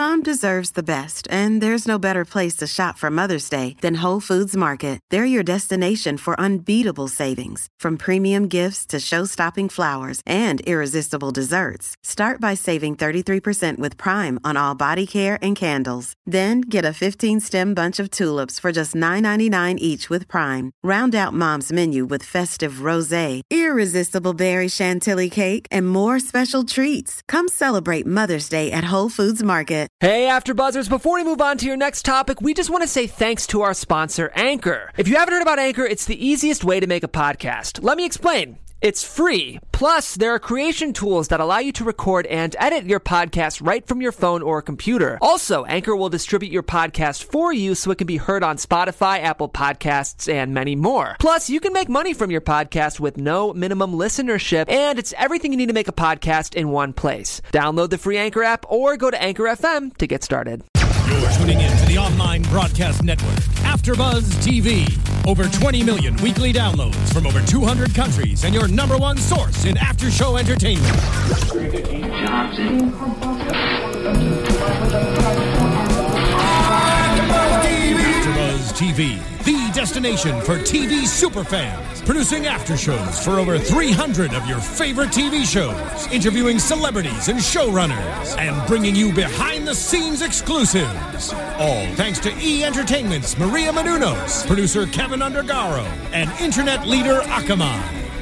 Mom deserves the best, and there's no better place to shop for Mother's Day than Whole Foods Market. They're your destination for unbeatable savings, from premium gifts to show-stopping flowers and irresistible desserts. Start by saving 33% with Prime on all body care and candles. Then get a 15-stem bunch of tulips for just $9.99 each with Prime. Round out Mom's menu with festive rosé, irresistible berry chantilly cake, and more special treats. Come celebrate Mother's Day at Whole Foods Market. Hey, AfterBuzzers, before we move on to your next topic, we just want to say thanks to our sponsor, Anchor. If you haven't heard about Anchor, it's the easiest way to make a podcast. Let me explain. It's free. Plus, there are creation tools that allow you to record and edit your podcast right from your phone or computer. Also, Anchor will distribute your podcast for you so it can be heard on Spotify, Apple Podcasts, and many more. Plus, you can make money from your podcast with no minimum listenership, and it's everything you need to make a podcast in one place. Download the free Anchor app or go to Anchor FM to get started. You're tuning in to the online broadcast network, AfterBuzz TV. Over 20 million weekly downloads from over 200 countries and your number one source in after-show entertainment. AfterBuzz TV, the destination for TV superfans, producing aftershows for over 300 of your favorite TV shows, interviewing celebrities and showrunners, and bringing you behind-the-scenes exclusives. All thanks to E! Entertainment's Maria Menounos, producer Kevin Undergaro, and internet leader Akamai.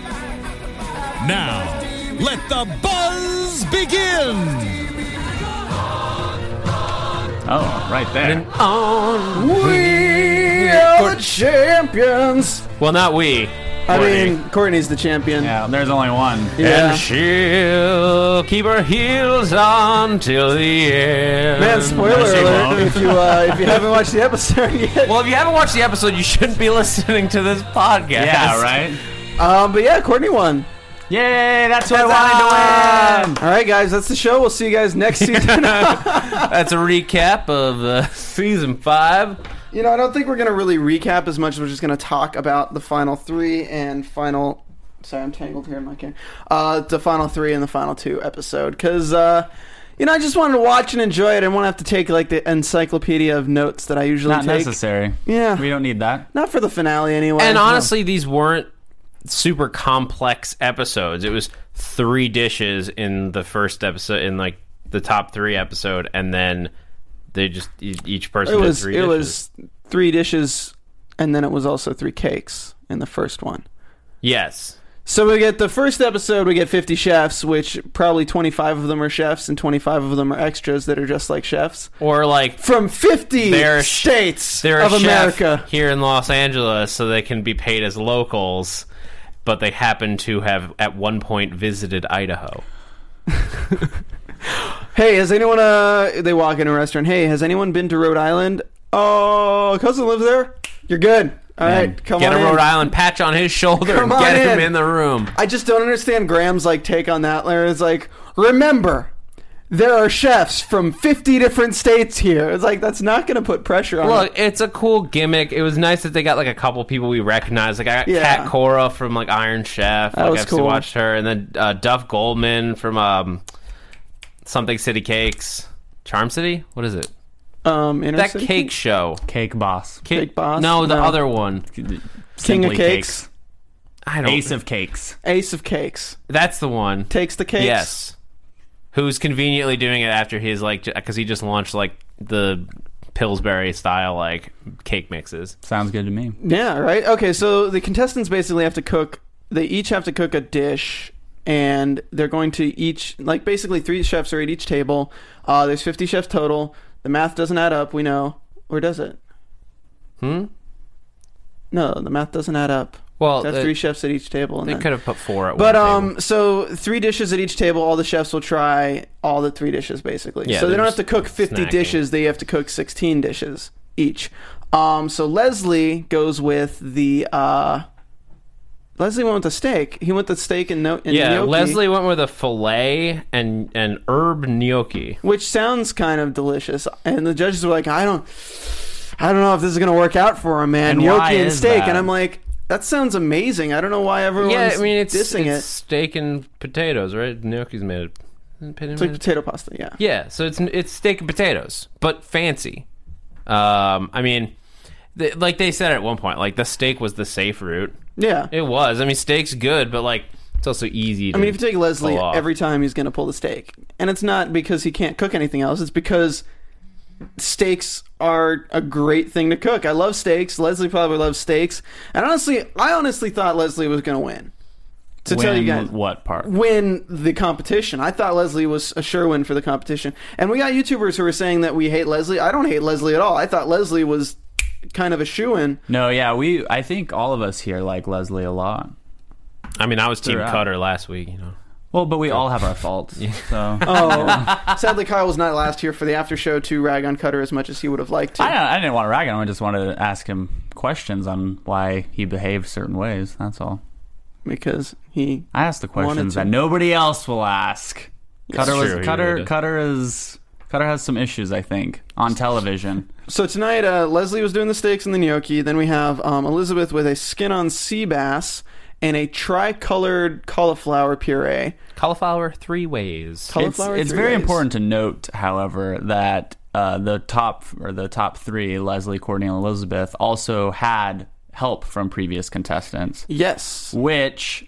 Now, let the buzz begin! Oh, right there. We are the champions. Well, not we. I mean, Courtney's the champion. Yeah, there's only one. Yeah. And she'll keep her heels on till the end. Man, spoiler alert if you haven't watched the episode yet. Well, if you haven't watched the episode, you shouldn't be listening to this podcast. Yeah, right? But yeah, Courtney won. Yay, that's what I wanted to win. All right, guys, that's the show. We'll see you guys next season. That's a recap of season 5. You know, I don't think we're going to really recap as much as we're just going to talk about the final 3 and final... Sorry, I'm tangled here in my camera. The final 3 and the final 2 episode. Because, you know, I just wanted to watch and enjoy it. I didn't want to have to take, like, the encyclopedia of notes that I usually take. Not necessary. Yeah. We don't need that. Not for the finale, anyway. And honestly, these weren't super complex episodes. It was 3 dishes in the first episode, in, like, the top 3 episode, and then... They just, each person did 3 dishes. It was 3 dishes, and then it was also 3 cakes in the first one. Yes. So we get the first episode, we get 50 chefs, which probably 25 of them are chefs, and 25 of them are extras that are just like chefs. Or like... From 50 states of America. Here in Los Angeles, so they can be paid as locals, but they happen to have, at one point, visited Idaho. Hey, has anyone, they walk in a restaurant, hey, has anyone been to Rhode Island? Oh, cousin lives there? You're good. All right, come on in. Get a Rhode Island patch on his shoulder and get him in the room. I just don't understand Graham's, like, take on that. It's like, remember, there are chefs from 50 different states here. It's like, that's not going to put pressure on Look, it's a cool gimmick. It was nice that they got, like, a couple people we recognize. Like, I got Kat Cora from, like, Iron Chef. That was I've cool. watched her. And then Duff Goldman from... Something City Cakes. Charm City? What is it? That City? cake show. Cake Boss. Cake Boss? No, the other one. King of Cakes? I don't Ace of Cakes. Ace of Cakes. That's the one. Takes the cakes? Yes. Who's conveniently doing it after his, like... Because he just launched, like, the Pillsbury style, like, cake mixes. Sounds good to me. Yeah, right? Okay, so the contestants basically have to cook... They each have to cook a dish... And they're going to each, like, basically 3 chefs are at each table. There's 50 chefs total. The math doesn't add up, we know. Or does it? No, the math doesn't add up. Well, that's 3 chefs at each table. They could have put 4 at one table. But, so 3 dishes at each table. All the chefs will try all the 3 dishes, basically. Yeah, so they don't have to cook 50 snacking. dishes. They have to cook 16 dishes each. So Leslie goes with the... Leslie went with the steak. He went with the steak and gnocchi. Leslie went with a filet and herb gnocchi, which sounds kind of delicious. And the judges were like, I don't know if this is going to work out for him, man. And gnocchi and steak. that? And I'm like, that sounds amazing. I don't know why everyone's it's dissing it. steak and potatoes, right? Gnocchi's made of It's like potato pasta, yeah. Yeah, so it's steak and potatoes, but fancy. I mean, like they said at one point, like the steak was the safe route. Yeah. It was. I mean, steak's good, but like it's also easy to I mean, if you take Leslie, pull off. every time he's going to pull the steak. And it's not because he can't cook anything else. It's because steaks are a great thing to cook. I love steaks. Leslie probably loves steaks. And I honestly thought Leslie was going to win. To tell you guys. What part? Win the competition. I thought Leslie was a sure win for the competition. And we got YouTubers who were saying that we hate Leslie. I don't hate Leslie at all. I thought Leslie was kind of a shoo-in. No, yeah, I think all of us here like Leslie a lot. I mean, I was Team Throughout. Cutter last week, you know. Well, but we all have our faults. So Oh, sadly, Kyle was not last here for the after show to rag on Cutter as much as he would have liked to. I didn't want to rag on him. I just wanted to ask him questions on why he behaved certain ways. That's all. Because he... I asked the questions to. that nobody else will ask. Cutter true, he really did. Cutter has some issues, I think, on television. So tonight, Leslie was doing the steaks and the gnocchi. Then we have Elizabeth with a skin-on sea bass and a tricolored cauliflower puree. Cauliflower 3 ways. Cauliflower It's three very ways. important to note, however, that the top three, Leslie, Courtney, and Elizabeth, also had help from previous contestants. Yes. Which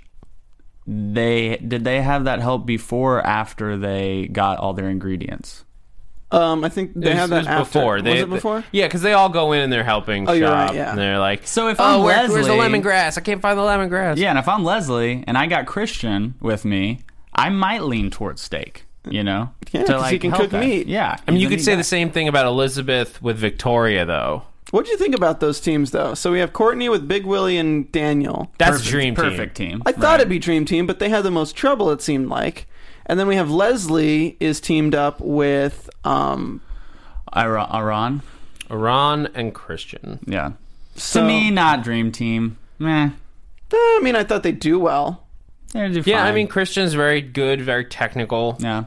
did they have that help before or after they got all their ingredients? I think they had that after. before. Was it before? Yeah, because they all go in and they're helping Oh, shop. you're right, yeah. And they're like, So if I'm where's the Leslie- lemongrass? I can't find the lemongrass. Yeah, and if I'm Leslie and I got Christian with me, I might lean towards steak. You know, Yeah, 'cause he can help cook that. meat. Yeah, I mean, you he's a could say meat the guy. same thing about Elizabeth with Victoria, though. What do you think about those teams, though? So we have Courtney with Big Willie and Daniel. That's Dream Team. Perfect team. I thought it'd be Dream Team, but they had the most trouble, it seemed like. And then we have Leslie is teamed up with... Iran. Iran and Christian. Yeah. So- To me, not dream team. Meh. I mean, I thought they'd do well. They do Yeah, fine. I mean, Christian's very good, very technical. Yeah.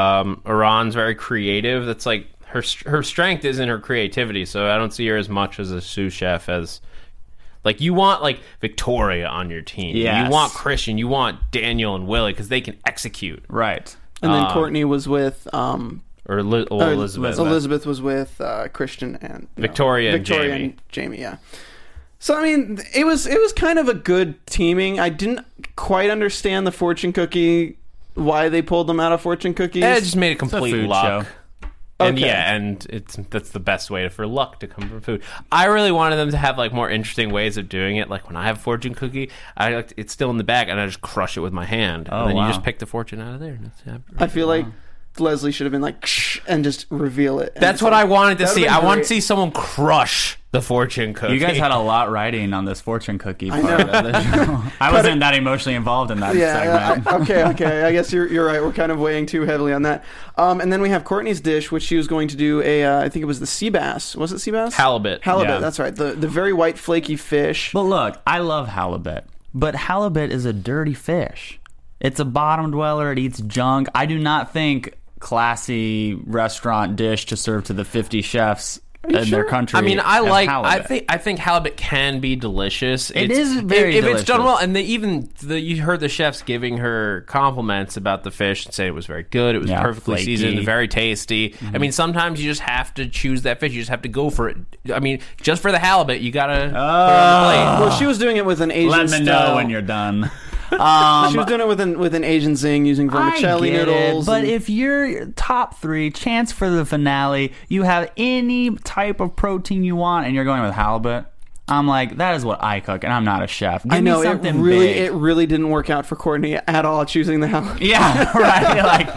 Iran's very creative. That's like her strength is in her creativity. So I don't see her as much as a sous chef as like you want like Victoria on your team. Yes. You want Christian. You want Daniel and Willie because they can execute. Right. And then Courtney was with... Or Elizabeth. Elizabeth was with Christian and Victoria and Jamie. and Jamie. Yeah. So I mean, it was kind of a good teaming. I didn't quite understand the fortune cookie, why they pulled them out of fortune cookies. It just made a complete food luck. show. And Okay. yeah, and that's the best way for luck to come from food. I really wanted them to have like more interesting ways of doing it. Like when I have a fortune cookie, it's still in the bag, and I just crush it with my hand, Oh, and then wow. you just pick the fortune out of there. And I feel like Leslie should have been like, "Shh," and just reveal it. And that's it's what like- I wanted to that would've see. been I want to great. see someone crush the fortune cookie. You guys had a lot writing on this fortune cookie part know. of the show. I wasn't that emotionally involved in that segment. Okay. I guess you're right. We're kind of weighing too heavily on that. And then we have Courtney's dish, which she was going to do I think it was the sea bass. Was it sea bass? Halibut. Halibut. Yeah. That's right. The very white flaky fish. But look, I love halibut. But halibut is a dirty fish. It's a bottom dweller. It eats junk. I do not think classy restaurant dish to serve to the 50 chefs in their sure? country. I mean, as I halibut. think halibut can be delicious. It is very if it's done delicious. well, and you heard the chefs giving her compliments about the fish and say it was very good. It was Yeah, perfectly flaky. seasoned, very tasty. I mean, sometimes you just have to choose that fish. You just have to go for it. I mean, just for the halibut, you gotta put it on the plate. Well, she was doing it with an Asian Let me style. know when you're done. She was doing it with an Asian zing using vermicelli I get noodles. it, but and- if you're top three, chance for the finale, you have any type of protein you want, and you're going with halibut. I'm like, that is what I cook, and I'm not a chef. Give I know me something it big. really didn't work out for Courtney at all choosing the halibut. Yeah, right. Like,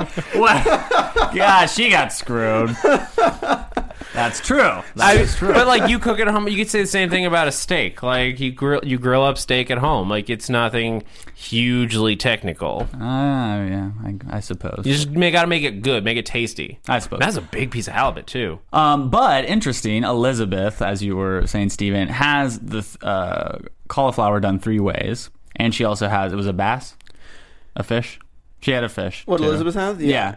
what? God, she got screwed. That's true. That's true. But like you cook at home, you could say the same thing about a steak. Like you grill up steak at home. Like it's nothing hugely technical. Yeah, I suppose. You just gotta make it good, make it tasty. I suppose. That's a big piece of halibut too. But interesting, Elizabeth, as you were saying, Steven, has the cauliflower done 3 ways, and she also has, it was a bass, a fish. She had a fish. What too. Elizabeth has? Yeah.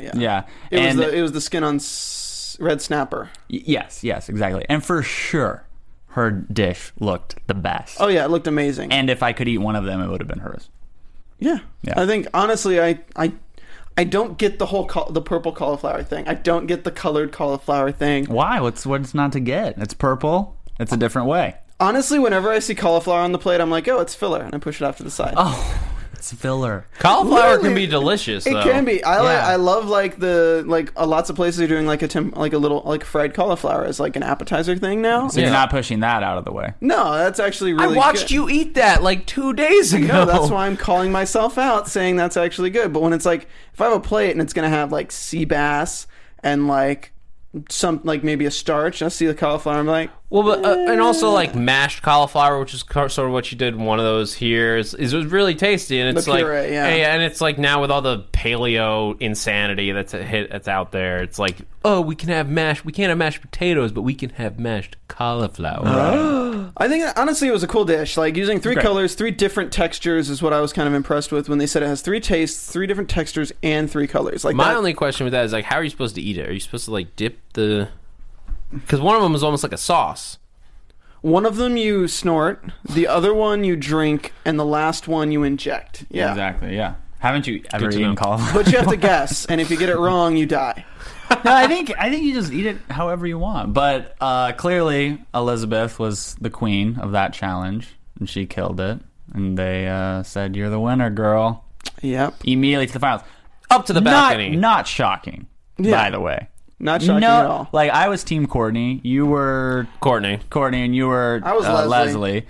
It was the skin on red snapper. Yes, exactly. And for sure, her dish looked the best. Oh yeah, it looked amazing. And if I could eat one of them, it would have been hers. Yeah. Yeah. I think honestly, I I don't get the whole the purple cauliflower thing. I don't get the colored cauliflower thing. Why? What's not to get? It's purple. It's a different way. Honestly, whenever I see cauliflower on the plate, I'm like, oh, it's filler, and I push it off to the side. Oh, it's filler. Cauliflower Really? can be delicious, though. It can be. Yeah. I love lots of places are doing like a little like fried cauliflower as like an appetizer thing now. So you're not pushing that out of the way. No, that's actually I really watched good. you eat that like 2 days ago. No, that's why I'm calling myself out, saying that's actually good. But when it's like, if I have a plate and it's gonna have like sea bass and like some like maybe a starch, I see the cauliflower, I'm like, Well, but, and also like mashed cauliflower, which is sort of what you did in one of those here, is it was really tasty, and it's The like, puree, yeah. and it's like now with all the paleo insanity that's out there, it's like, oh, we can't have mashed potatoes, but we can have mashed cauliflower. I think honestly it was a cool dish. Like using 3 Great. colors, 3 different textures is what I was kind of impressed with when they said it has 3 tastes, 3 different textures, and 3 colors. Like My that, only question with that is like, how are you supposed to eat it? Are you supposed to like dip the? Because one of them is almost like a sauce. one of them you snort, the other one you drink, and the last one you inject. Yeah. Exactly. Yeah. Haven't you ever to eaten know. cauliflower? But you have to guess, and if you get it wrong, you die. No, I think you just eat it however you want. But clearly, Elizabeth was the queen of that challenge, and she killed it. And they said, "You're the winner, girl." Yep. Immediately to the finals. Up to the balcony. Not shocking. Yeah. By the way, Not shocking at all. Like I was Team Courtney. You were Courtney, and you were I was Leslie.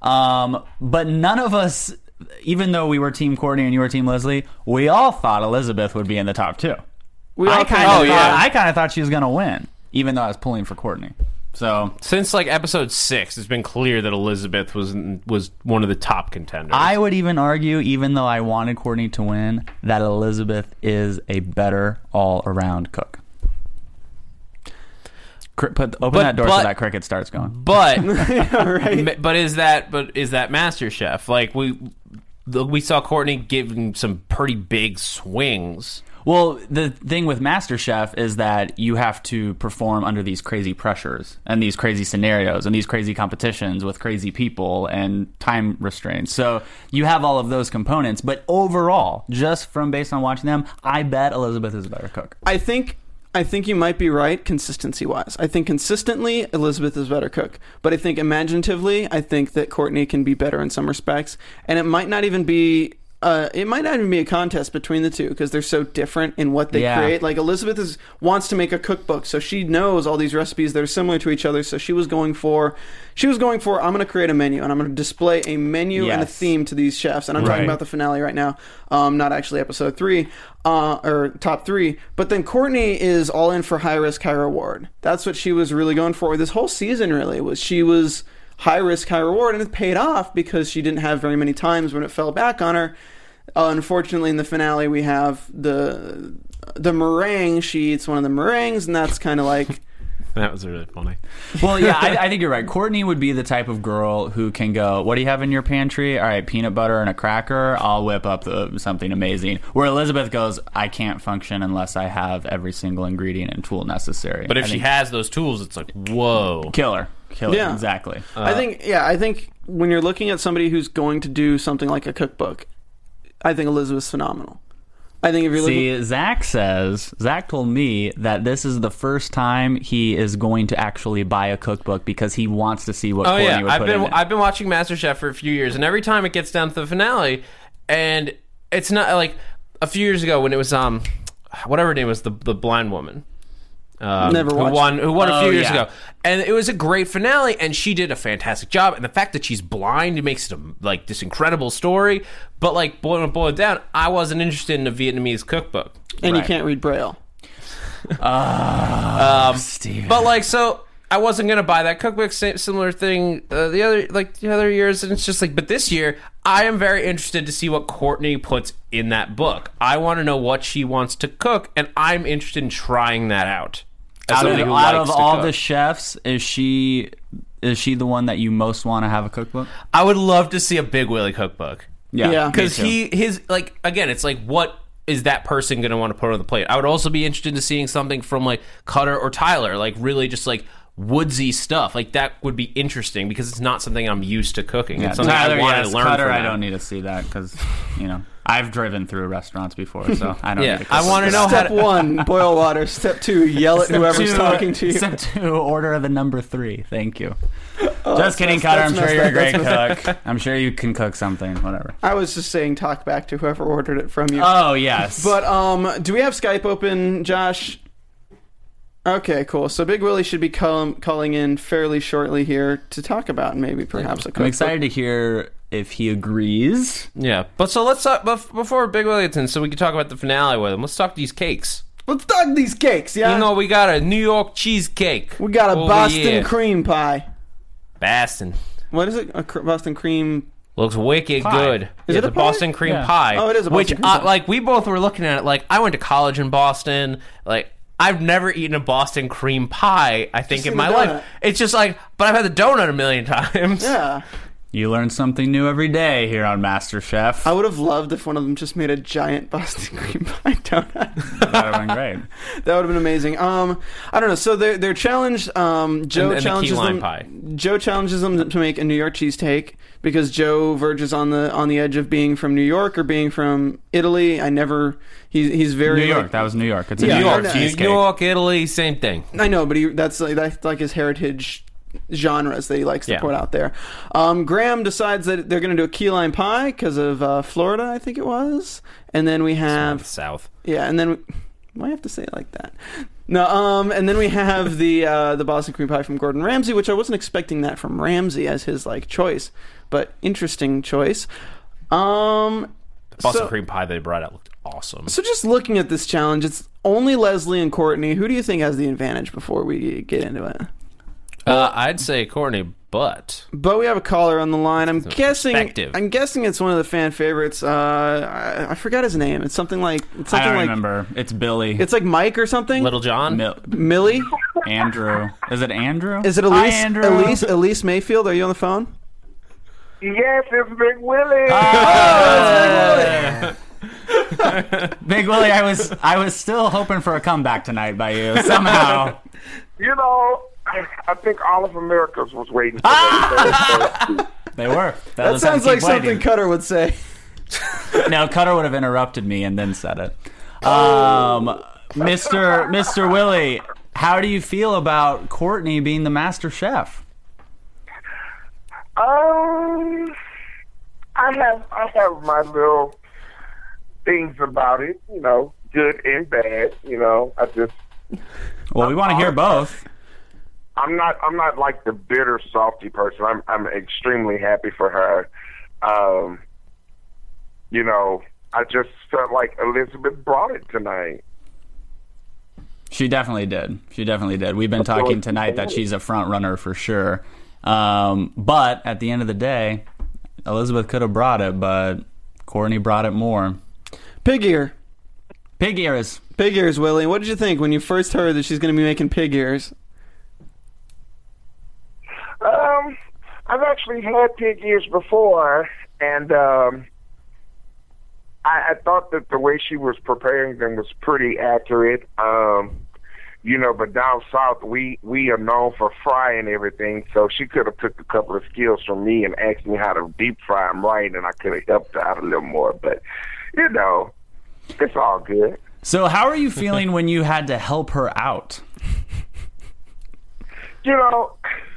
But none of us, even though we were Team Courtney and you were Team Leslie, we all thought Elizabeth would be in the top 2. I kind of thought she was going to win, even though I was pulling for Courtney. So since like episode 6, it's been clear that Elizabeth was one of the top contenders. I would even argue, even though I wanted Courtney to win, that Elizabeth is a better all-around cook. Open that door so that cricket starts going. But Right. but is that MasterChef? Like we saw Courtney giving some pretty big swings. Well, the thing with MasterChef is that you have to perform under these crazy pressures and these crazy scenarios and these crazy competitions with crazy people and time restraints. So you have all of those components. But overall, just from based on watching them, I bet Elizabeth is a better cook. I think you might be right consistency-wise. I think consistently, Elizabeth is a better cook. But I think imaginatively, I think that Courtney can be better in some respects. And it might not even be... a contest between the two because they're so different in what they create. Like Elizabeth wants to make a cookbook, so she knows all these recipes that are similar to each other. So she was going for I'm going to create a menu and I'm going to display a menu and a theme to these chefs. And I'm talking about the finale right now, not actually episode 3 or top 3. But then Courtney is all in for high risk, high reward. That's what she was really going for this whole season. Really, she was high risk, high reward, and it paid off because she didn't have very many times when it fell back on her. Unfortunately, in the finale, we have the meringue. She eats one of the meringues, and that's kind of like... That was really funny. Well, yeah, I think you're right. Courtney would be the type of girl who can go, what do you have in your pantry? All right, peanut butter and a cracker. I'll whip up something amazing. Where Elizabeth goes, I can't function unless I have every single ingredient and tool necessary. But if she has those tools, it's like, whoa. Killer. Yeah. Exactly. I think when you're looking at somebody who's going to do something like a cookbook, I think Elizabeth's phenomenal. I think if you're looking... Zach told me that this is the first time he is going to actually buy a cookbook because he wants to see what Courtney would put in it. I've been watching MasterChef for a few years, and every time it gets down to the finale, and it's not like a few years ago when it was whatever her name was, the blind woman. Never watched who won a few years ago, and it was a great finale, and she did a fantastic job. And the fact that she's blind, it makes it like this incredible story. But like boil it down, I wasn't interested in a Vietnamese cookbook, and you can't read Braille. Steven. But like, so I wasn't gonna buy that cookbook. Similar thing the other years, and it's just like, but this year I am very interested to see what Courtney puts in that book. I want to know what she wants to cook, and I'm interested in trying that out. Out of all the chefs, is she the one that you most want to have a cookbook? I would love to see a Big Willie cookbook. Yeah. Because his like, again, it's like, what is that person going to want to put on the plate? I would also be interested in seeing something from like Cutter or Tyler, like really just like, woodsy stuff. Like that would be interesting because it's not something I'm used to cooking. Yeah, it's something Tyler, I want yes, to learn Cutter, from I them. don't need to see that because, I've driven through restaurants before, so I don't Yeah, need to cook. I want to know how Step to. 1, boil water. Step 2, yell at whoever's talking to you. Step 2, order the number 3. Thank you. Just kidding, Cutter. I'm that's sure you're a great messed cook. I'm sure you can cook something, whatever. I was just saying talk back to whoever ordered it from you. Oh, yes. But do we have Skype open, Josh? Okay, cool. So Big Willie should be calling in fairly shortly here to talk about maybe perhaps a cookbook. I'm excited to hear if he agrees. Yeah, but so let's talk before Big Willie gets in, so we can talk about the finale with him. Let's talk these cakes. Let's talk these cakes, yeah? You know, we got a New York cheesecake. We got a over Boston here. cream pie. Boston. What is it? A Boston cream... Looks wicked Pie. good. Is it It's a a pie? Boston cream Yeah. pie. Oh, it is a Boston which, cream pie. like, we both were looking at it. Like, I went to college in Boston. Like, I've never eaten a Boston cream pie, I think, Just in seen my the donut. life. It's just like, but I've had the donut a million times. Yeah. You learn something new every day here on MasterChef. I would have loved if one of them just made a giant Boston cream pie donut. That would have been great. That would have been amazing. I don't know. So they're challenged. Joe and the challenges key lime them. pie. Joe challenges them to make a New York cheesesteak because Joe verges on the edge of being from New York or being from Italy. He's very New York. like- That was New York. It's a Yeah, New I York know. New cheesecake. York, Italy, same thing. I know, but that's like his heritage genres that he likes to Yeah. put out there. Graham decides that they're going to do a key lime pie because of Florida, I think it was. And then we have South. yeah, and then why have to say it like that? No, and then we have the Boston cream pie from Gordon Ramsay, which I wasn't expecting that from Ramsay as his like choice, but interesting choice. Boston So- cream pie they brought out looked awesome. So just looking at this challenge, it's only Leslie and Courtney. Who do you think has the advantage before we get into it? I'd say Courtney, but But we have a caller on the line. I'm guessing perspective. it's one of the fan favorites. I forgot his name. It's something like I don't remember. It's Billy. It's like Mike or something. Little John. Millie. Andrew. Is it Andrew? Is it Hi, Elise? Andrew. Elise Mayfield. Are you on the phone? Yes, it's Big Willie. Big Willie, I was still hoping for a comeback tonight by you somehow. You know, I think all of America's was waiting for that. They were. That was how sounds to like keep something waiting. Cutter would say. No, Cutter would have interrupted me and then said it. Mr. Willie, how do you feel about Courtney being the master chef? I have my little things about it, you know, good and bad. You know, Well, we want to hear both. I'm not like the bitter, salty person. I'm extremely happy for her. You know, I just felt like Elizabeth brought it tonight. She definitely did. We've been talking tonight that she's a front runner for sure. But at the end of the day, Elizabeth could have brought it, but Courtney brought it more. Pig ear. Pig ears. Pig ears, Willie. What did you think when you first heard that she's going to be making pig ears? I've actually had pig ears before, and I thought that the way she was preparing them was pretty accurate. You know, but down south we are known for frying everything, so she could have took a couple of skills from me and asked me how to deep fry them right, and I could have helped her out a little more. But you know, it's all good. So how are you feeling when you had to help her out? You know,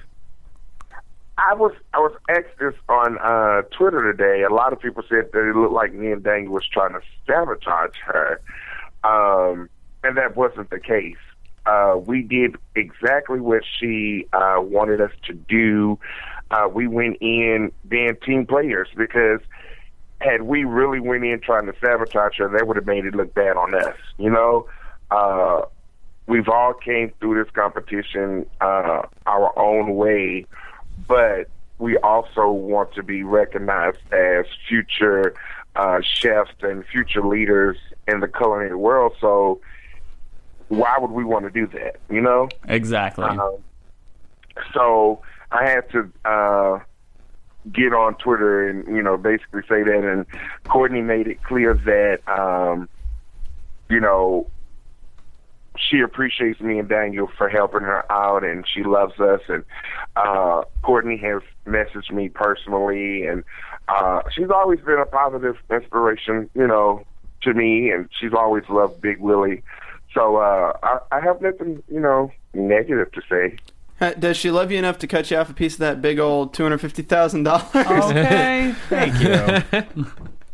I was asked this on Twitter today. A lot of people said that it looked like me and Daniel was trying to sabotage her, and that wasn't the case. We did exactly what she wanted us to do. We went in being team players, because had we really went in trying to sabotage her, that would have made it look bad on us. You know, we've all came through this competition our own way, but we also want to be recognized as future chefs and future leaders in the culinary world. So why would we want to do that, you know? Exactly. So I had to get on Twitter and, you know, basically say that, and Courtney made it clear that, you know, she appreciates me and Daniel for helping her out, and she loves us. And Courtney has messaged me personally, and she's always been a positive inspiration, to me, and she's always loved Big Willie. So I have nothing, negative to say. Does she love you enough to cut you off a piece of that big old $250,000? Okay, thank you.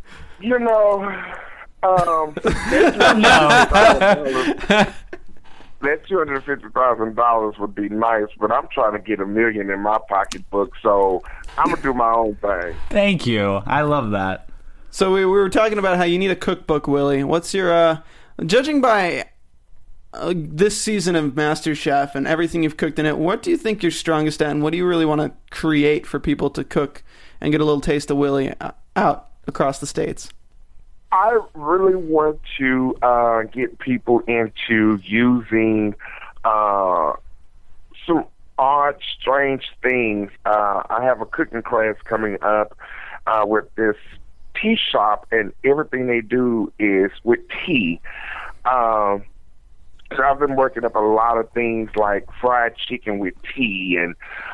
That $250,000 would be nice, but I'm trying to get $1 million in my pocketbook, so I'm gonna do my own thing. Thank you. I love that. So we were talking about how you need a cookbook, Willie. What's your judging by this season of MasterChef and everything you've cooked in it, what do you think you're strongest at, and what do you really want to create for people to cook and get a little taste of Willie out across the states? I really want to get people into using some odd, strange things. I have a cooking class coming up with this tea shop, and everything they do is with tea. So I've been working up a lot of things like fried chicken with tea and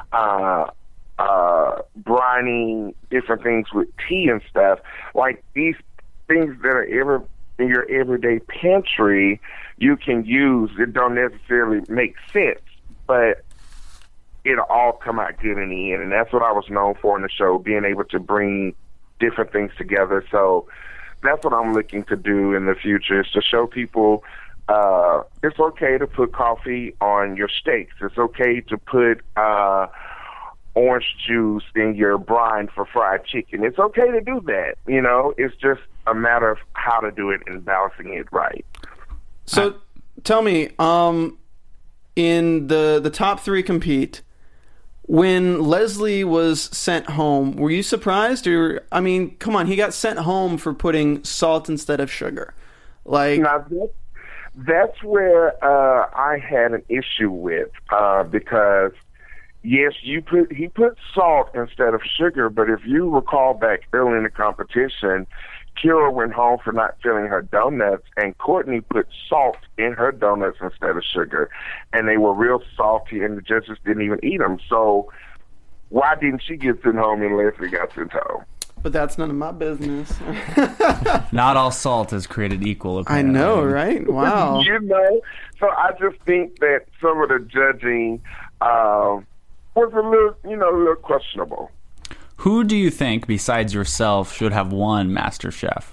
brining different things with tea and stuff. Like these things that are in your everyday pantry, you can use. It don't necessarily make sense, but it'll all come out good in the end. And that's what I was known for in the show, being able to bring different things together. So that's what I'm looking to do in the future, is to show people it's okay to put coffee on your steaks. It's okay to put orange juice in your brine for fried chicken. It's okay to do that. It's just a matter of how to do it and balancing it right. So tell me, in the top 3 compete, when Leslie was sent home, were you surprised? Or, I mean, come on, he got sent home for putting salt instead of sugar. Now, that's where I had an issue with, because yes, he put salt instead of sugar, but if you recall back early in the competition, Kira went home for not filling her donuts, and Courtney put salt in her donuts instead of sugar, and they were real salty, and the judges didn't even eat them. So why didn't she get sent home and Leslie got sent home? But that's none of my business. Not all salt is created equal, apparently. I know, right? Wow. So I just think that some of the judging was a little questionable. Who do you think, besides yourself, should have won MasterChef?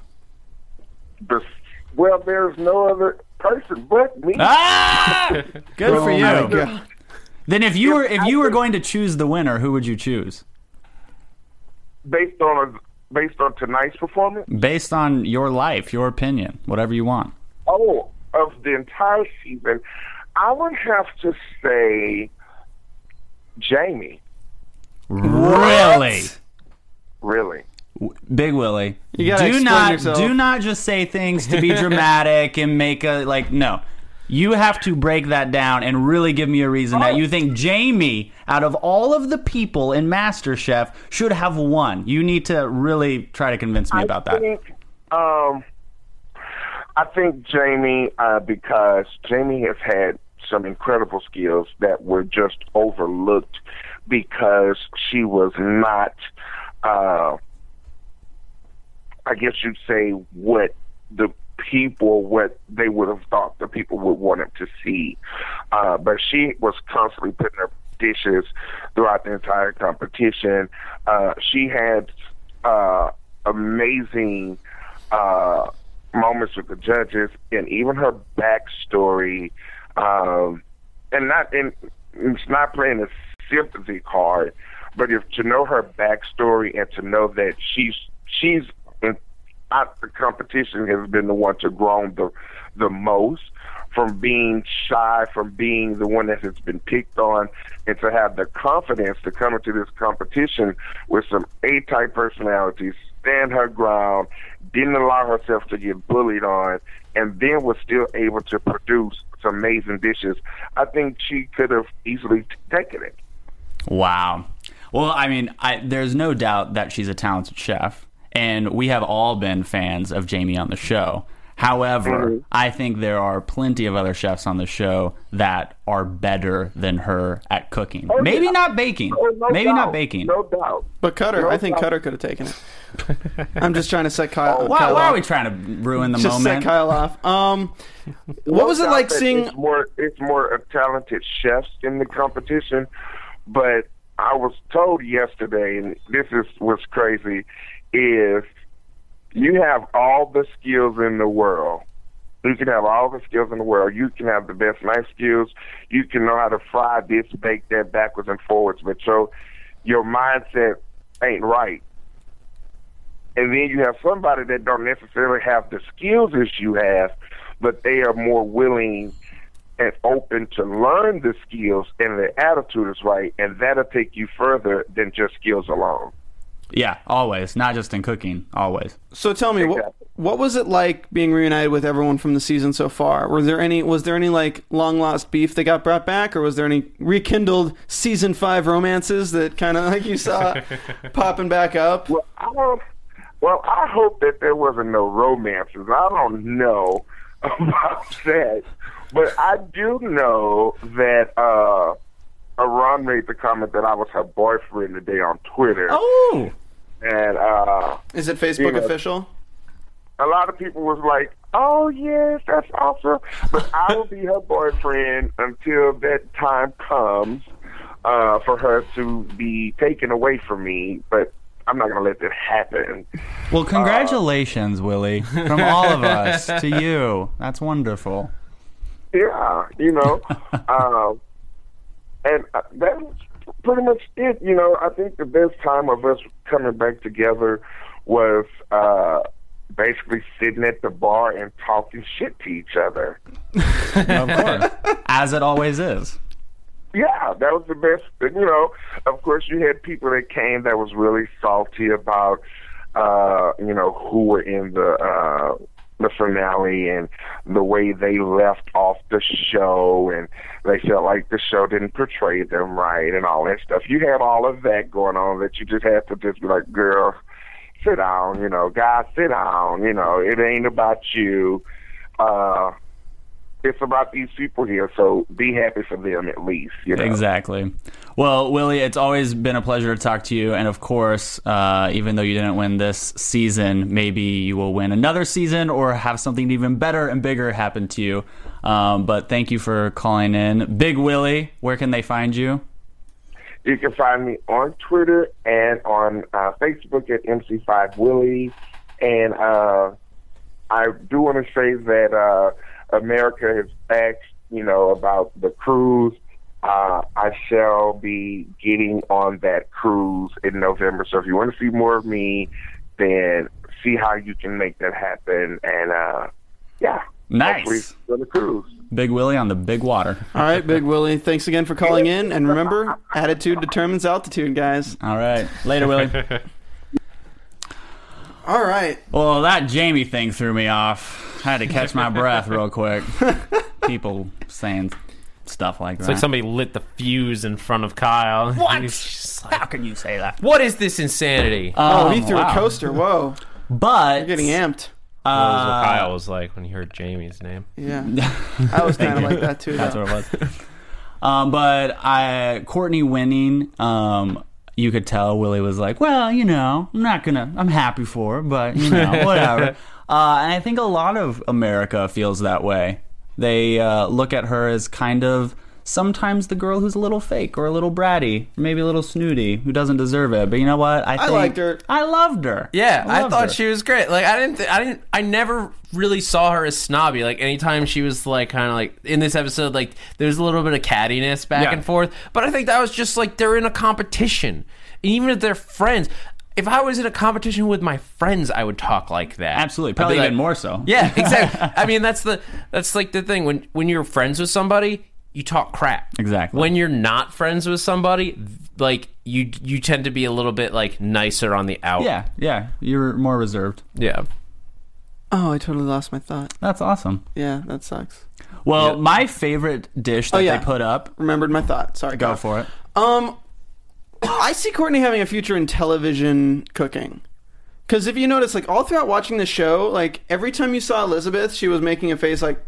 Well, there's no other person but me. Ah! Good for you. My God. Then if you were going to choose the winner, who would you choose? Based on tonight's performance? Based on your life, your opinion, whatever you want. Oh, of the entire season, I would have to say Jamie. Really? Really? Big Willie. You gotta explain yourself. Do not just say things to be dramatic and make no. You have to break that down and really give me a reason that you think Jamie, out of all of the people in MasterChef, should have won. You need to really try to convince me about that. I think Jamie, because Jamie has had some incredible skills that were just overlooked because she was not, I guess you'd say, what they would have thought the people would want them to see. But she was constantly putting her dishes throughout the entire competition. She had amazing moments with the judges, and even her backstory, it's not playing a sympathy card, but to know her backstory and to know that she's the competition has been the one to grow the most, from being shy, from being the one that has been picked on, and to have the confidence to come into this competition with some A-type personalities, stand her ground, didn't allow herself to get bullied on, and then was still able to produce some amazing dishes. I think she could have easily taken it. Wow. Well, I mean, there's no doubt that she's a talented chef, and we have all been fans of Jamie on the show. However, I think there are plenty of other chefs on the show that are better than her at cooking. Maybe not baking. Not baking. No doubt. But Cutter, I think Cutter could have taken it. I'm just trying to set Kyle. Why Kyle are off. we trying to ruin the Just moment? set Kyle off. What was it like seeing? It's more talented chefs in the competition, but I was told yesterday, and this is what's crazy, is you have all the skills in the world. You can have all the skills in the world. You can have the best knife skills. You can know how to fry this, bake that, backwards and forwards, but your mindset ain't right. And then you have somebody that don't necessarily have the skills as you have, but they are more willing and open to learn the skills, and their attitude is right, and that'll take you further than just skills alone. Yeah, always. Not just in cooking, always. So tell me, Exactly. what was it like being reunited with everyone from the season so far? Was there any like long lost beef that got brought back, or was there any rekindled season 5 romances that kind of like you saw popping back up? Well, I hope that there wasn't no romances. I don't know about that, but I do know that Ron made the comment that I was her boyfriend today on Twitter. Oh! And Is it Facebook official? a lot of people was like, "Oh yes, that's awesome," but I will be her boyfriend until that time comes for her to be taken away from me. But I'm not going to let that happen. Well, congratulations, Willie, from all of us to you. That's wonderful. Yeah, and that's pretty much it. I think the best time of us coming back together was basically sitting at the bar and talking shit to each other. Of course. As it always is. Yeah, that was the best. Of course, you had people that came that was really salty about, who were in the finale and the way they left off the show, and they felt like the show didn't portray them right and all that stuff. You had all of that going on that you just had to just be like, girl, sit down, guys, sit down, it ain't about you. It's about these people here, so be happy for them at least. Exactly. Well, Willie, it's always been a pleasure to talk to you. And of course, even though you didn't win this season, maybe you will win another season or have something even better and bigger happen to you. But thank you for calling in. Big Willie, where can they find you? You can find me on Twitter and on Facebook at MC5Willie. And I do want to say that America has asked, about the cruise. I shall be getting on that cruise in November. So if you want to see more of me, then see how you can make that happen. And, Nice. On the cruise. Big Willie on the big water. All right, Big Willie. Thanks again for calling in. And remember, attitude determines altitude, guys. All right. Later, Willie. All right. Well, that Jamie thing threw me off. I had to catch my breath real quick. People saying stuff like that. It's like somebody lit the fuse in front of Kyle. What? He's just like, How can you say that? what is this insanity? Oh, he threw wow. a coaster. Whoa. But You're getting amped. That was what Kyle was like when he heard Jamie's name. Yeah. I was kind of like that, too. That's though. what it was. But Courtney winning, you could tell Willie was like, well, I'm happy for her, but, whatever. And I think a lot of America feels that way. They look at her as kind of sometimes the girl who's a little fake or a little bratty, maybe a little snooty, who doesn't deserve it. But you know what? I liked her. I loved her. Yeah, I loved thought her. she was great. Like I never really saw her as snobby. Like anytime she was like kind of like in this episode, like there's a little bit of cattiness back and forth. But I think that was just like they're in a competition, even if they're friends. If I was in a competition with my friends, I would talk like that. Absolutely, I'd probably be like, even more so. Yeah, exactly. I mean, that's like the thing when you're friends with somebody, you talk crap. Exactly. When you're not friends with somebody, like you tend to be a little bit like nicer on the out. Yeah, you're more reserved. Yeah. Oh, I totally lost my thought. That's awesome. Yeah, that sucks. Well, my favorite dish that they put up. Remembered my thought. Sorry. Go for it. I see Courtney having a future in television cooking. Because if you notice, like, all throughout watching the show, like, every time you saw Elizabeth, she was making a face like...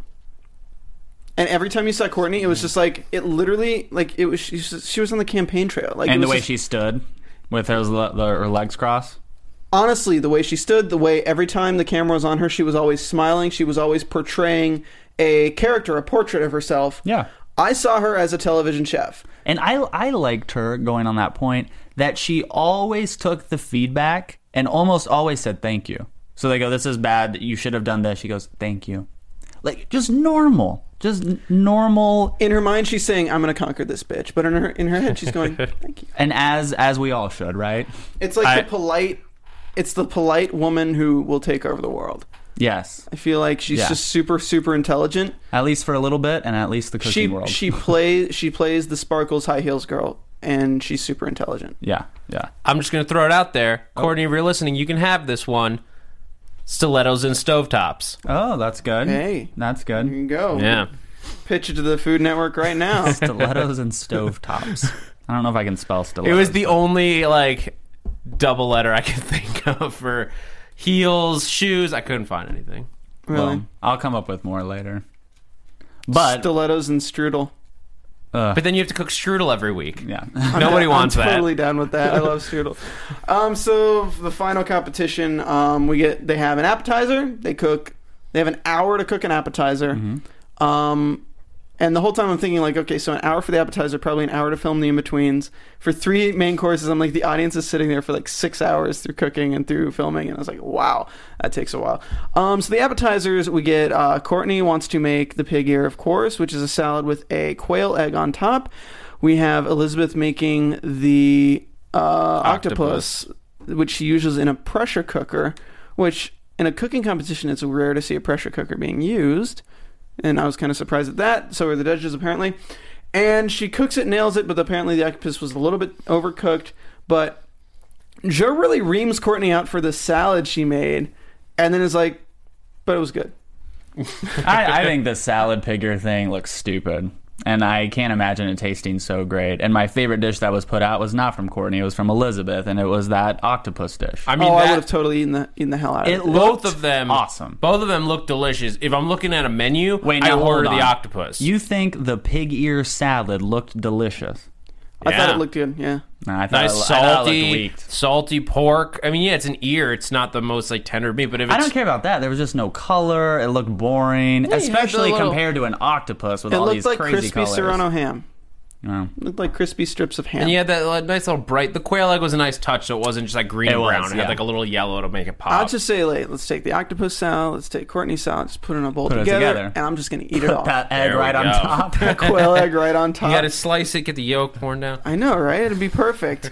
And every time you saw Courtney, it was just like... It literally... Like, it was... She was on the campaign trail. Like, And it the was way just- she stood with her legs crossed. Honestly, the way she stood, the way every time the camera was on her, she was always smiling. She was always portraying a character, a portrait of herself. Yeah. I saw her as a television chef. And I liked her, going on that point, that she always took the feedback and almost always said thank you. So they go, this is bad, you should have done this. She goes, thank you. Like, just normal. Just normal. In her mind, she's saying, I'm going to conquer this bitch. But in her head, she's going, thank you. And as we all should, right? It's like it's the polite woman who will take over the world. Yes. I feel like she's just super, super intelligent. At least for a little bit, and at least the cooking world. She plays the Sparkles high heels girl, and she's super intelligent. Yeah. I'm just going to throw it out there. Courtney, if you're listening, you can have this one. Stilettos and stovetops. Oh, that's good. Hey. That's There good. you go. Yeah. Pitch it to the Food Network right now. Stilettos and stovetops. I don't know if I can spell stilettos. It was the only, like, double letter I could think of for heels, shoes. I couldn't find anything. Really? Well, I'll come up with more later. But Stilettos and strudel. But then you have to cook strudel every week. yeah. Nobody wants I'm totally that. down with that. I love strudel. So the final competition, they have an appetizer. They have an hour to cook an appetizer. And the whole time I'm thinking, like, okay, so an hour for the appetizer, probably an hour to film the in-betweens. For 3 main courses, I'm like, the audience is sitting there for like 6 hours through cooking and through filming. And I was like, wow, that takes a while. So the appetizers, we get, Courtney wants to make the pig ear, of course, which is a salad with a quail egg on top. We have Elizabeth making the octopus, which she uses in a pressure cooker, which in a cooking competition, it's rare to see a pressure cooker being used. And I was kind of surprised at that. So were the judges, apparently. And she cooks it, nails it, but apparently the octopus was a little bit overcooked. But Joe really reams Courtney out for the salad she made, and then is like, but it was good. I think the salad pigger thing looks stupid. And I can't imagine it tasting so great. And my favorite dish that was put out was not from Courtney. It was from Elizabeth, and it was that octopus dish. I mean, I would have totally eaten the hell out of it. both of them awesome. Both of them look delicious. If I'm looking at a menu, Wait, I now, order hold the on. octopus. You think the pig ear salad looked delicious? I thought Yeah. it looked good, yeah. No, I thought Nice I thought it looked salty, weak. salty pork. I mean, yeah, it's an ear. It's not the most like tender meat, but if it's I don't care about that. There was just no color. It looked boring, you had especially the little- compared to an octopus with It all looked these like crazy crispy colors. Serrano ham. No. It looked like crispy strips of ham. and you had that nice little bright. The quail egg was a nice touch, so it wasn't just like green It and was, brown. It yeah. had like a little yellow to make it pop. I'll just say, like, let's take the octopus salad, let's take Courtney's salad, just put it in a bowl Put it together, together. and I'm just going to eat it all. That egg There we right on go. top. That quail egg right on top. You got to slice it, get the yolk pouring down. I know, right? It'd be perfect.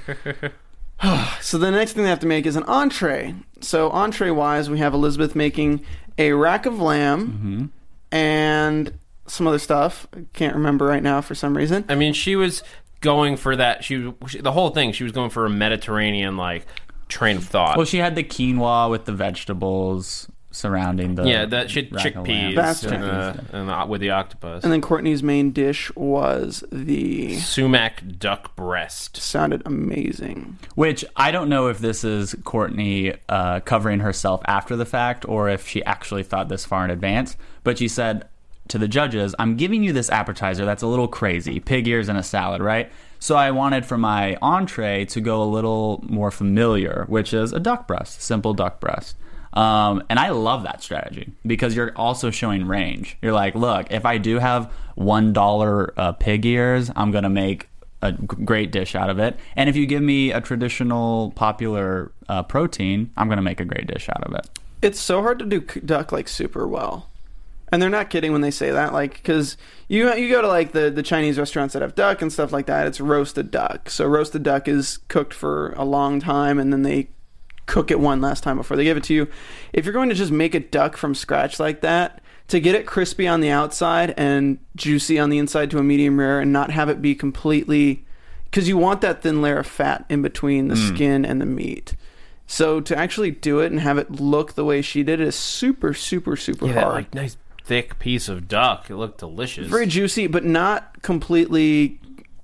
So the next thing they have to make is an entree. So entree-wise, we have Elizabeth making a rack of lamb and some other stuff. I can't remember right now for some reason. I mean, she was going for that. The whole thing. She was going for a Mediterranean like train of thought. Well, she had the quinoa with the vegetables surrounding the that shit, rack of lamb. chickpeas That's and with the octopus. And then Courtney's main dish was the... Sumac duck breast. Sounded amazing. Which I don't know if this is Courtney covering herself after the fact or if she actually thought this far in advance. But she said to the judges, I'm giving you this appetizer that's a little crazy. Pig ears and a salad, right? So I wanted for my entree to go a little more familiar, which is a duck breast, simple duck breast. And I love that strategy because you're also showing range. You're like, look, if I do have $1 pig ears, I'm going to make a great dish out of it. And if you give me a traditional popular protein, I'm going to make a great dish out of it. It's so hard to do duck like super well. And they're not kidding when they say that, like, because you go to like the Chinese restaurants that have duck and stuff like that. It's roasted duck. So roasted duck is cooked for a long time, and then they cook it one last time before they give it to you. If you're going to just make a duck from scratch like that, to get it crispy on the outside and juicy on the inside to a medium rare, and not have it be completely, because you want that thin layer of fat in between the skin and the meat. So to actually do it and have it look the way she did is super, super, super Yeah, that hard. like nice thick piece of duck. It looked delicious. Very juicy, but not completely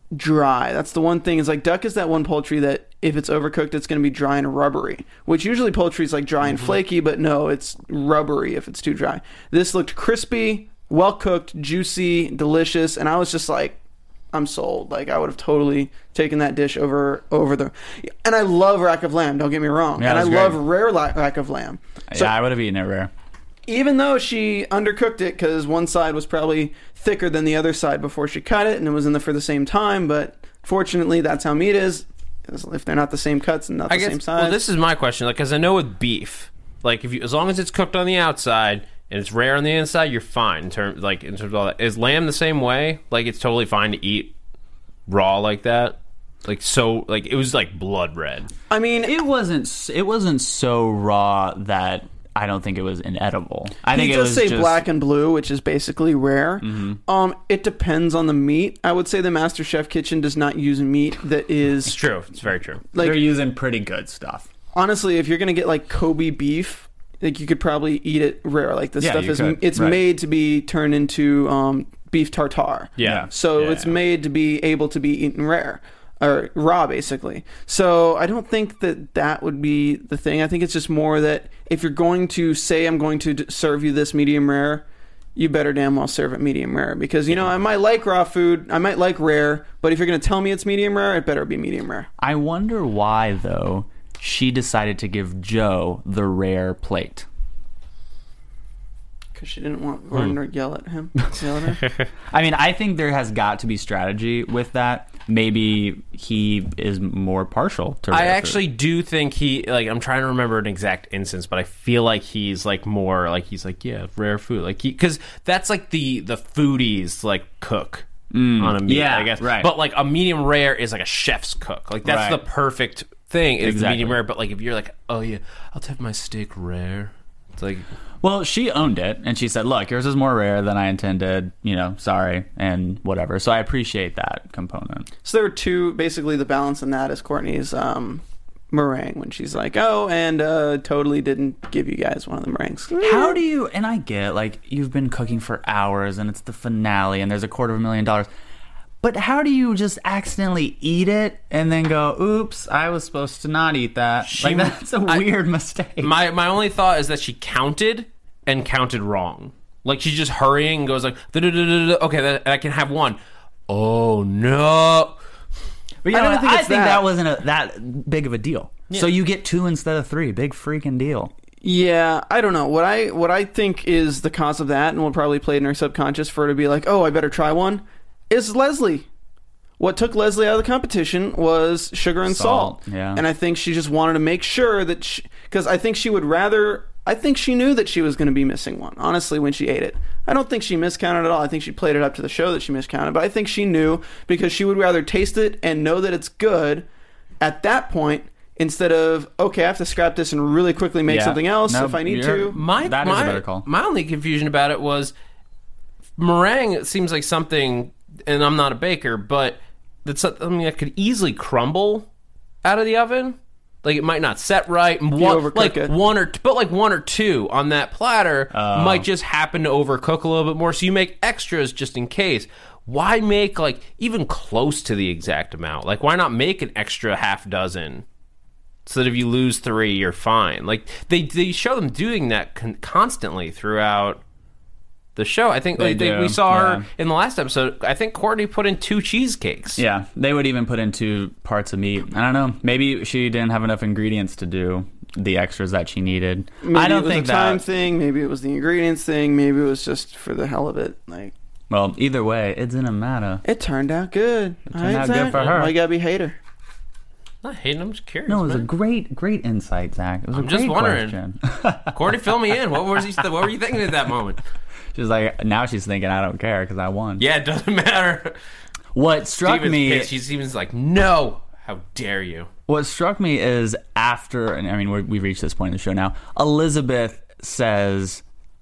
dry. That's the one thing. Is like duck is that one poultry that if it's overcooked, it's going to be dry and rubbery. Which usually poultry is like dry and flaky, but no, it's rubbery if it's too dry. This looked crispy, well cooked, juicy, delicious, and I was just like, I'm sold. Like, I would have totally taken that dish over the... And I love rack of lamb, don't get me wrong. Yeah, and I great. love rare rack of lamb. So I would have eaten it rare. even though she undercooked it because one side was probably thicker than the other side before she cut it, and it was in there for the same time, but fortunately, that's how meat is. If they're not the same cuts and not the same size. Well, this is my question. Like, because I know with beef, like, as long as it's cooked on the outside... and it's rare on the inside, you're fine in terms of all that. Is lamb the same way? Like, it's totally fine to eat raw like that? Like, so, like, it was like blood red. I mean, It wasn't so raw that I don't think it was inedible. I think he it does was say just black and blue, which is basically rare. It depends on the meat. I would say the Master Chef Kitchen does not use meat that is... It's true. It's very true. Like, they're using pretty good stuff. honestly, if you're going to get, like, Kobe beef... like, you could probably eat it rare. Like, this stuff is... could. It's Right. made to be turned into beef tartare. Yeah. So Yeah. it's made to be able to be eaten rare. Or raw, basically. So I don't think that would be the thing. I think it's just more that if you're going to say, I'm going to serve you this medium rare, you better damn well serve it medium rare. Because, you know, I might like raw food, I might like rare, but if you're going to tell me it's medium rare, it better be medium rare. I wonder why, though, she decided to give Joe the rare plate. Because she didn't want Gordon to yell at him. Yell at her. I mean, I think there has got to be strategy with that. Maybe he is more partial to rare I food. actually do think he, like, I'm trying to remember an exact instance, but I feel like he's, like, more, like, he's like, yeah, rare food. Like, because that's, like, the foodies, like, cook on a meat, yeah, I guess. right. But, like, a medium rare is, like, a chef's cook. Like, that's Right. the perfect thing, is the Exactly. medium rare. But, like, if you're like, oh, yeah, I'll have my steak rare. It's like... Well, she owned it, and she said, look, yours is more rare than I intended, you know, sorry, and whatever. So I appreciate that component. So there were two, basically the balance in that is Courtney's meringue, when she's like, oh, and totally didn't give you guys one of the meringues. How do you, and I get, like, you've been cooking for hours, and it's the finale, and there's $250,000, but how do you just accidentally eat it and then go, oops, I was supposed to not eat that? Like, that's a weird mistake. My only thought is that she counted wrong. Like, she's just hurrying and goes like, okay, I can have one. Oh, no. But you I know, don't think I it's think that. that wasn't that big of a deal. So you get 2 instead of 3. Big freaking deal. Yeah, I don't know. What I think is the cause of that, and will probably play in her subconscious for her to be like, oh, I better try one, is Leslie. What took Leslie out of the competition was sugar and salt. Yeah. And I think she just wanted to make sure that because I think she would rather... I think she knew that she was going to be missing one, honestly, when she ate it. I don't think she miscounted at all. I think she played it up to the show that she miscounted, but I think she knew because she would rather taste it and know that it's good at that point instead of, okay, I have to scrap this and really quickly make Yeah. something else No, if I need you're- to. That is a better call. My only confusion about it was meringue seems like something, and I'm not a baker, but that's something that could easily crumble out of the oven. Like, it might not set right. overcook Like it. one or two on that platter might just happen to overcook a little bit more. So you make extras just in case. Why make, like, even close to the exact amount? Like, why not make an extra half dozen? So that if you lose 3, you're fine. Like, they show them doing that constantly throughout the show. I think They we do, saw her yeah. in the last episode. I think Courtney put in 2 cheesecakes. Yeah, they would even put in 2 parts of meat. I don't know. Maybe she didn't have enough ingredients to do the extras that she needed. Maybe I don't it was think a time that. thing. Maybe it was the ingredients thing. Maybe it was just for the hell of it. Like, Well, either way, it didn't matter. it turned out good. It turned out good for her. Why you gotta be a hater? I'm not hating. I'm just curious. No, it was a man. great insight, Zach. It was I'm a just great wondering. question. Courtney, fill me in. What were you thinking at that moment? She's like, now she's thinking, I don't care because I won. Yeah, it doesn't matter. What struck Steven's me, pissed. Steven's like, no. How dare you? what struck me is after, and I mean, we've reached this point in the show now. Elizabeth says,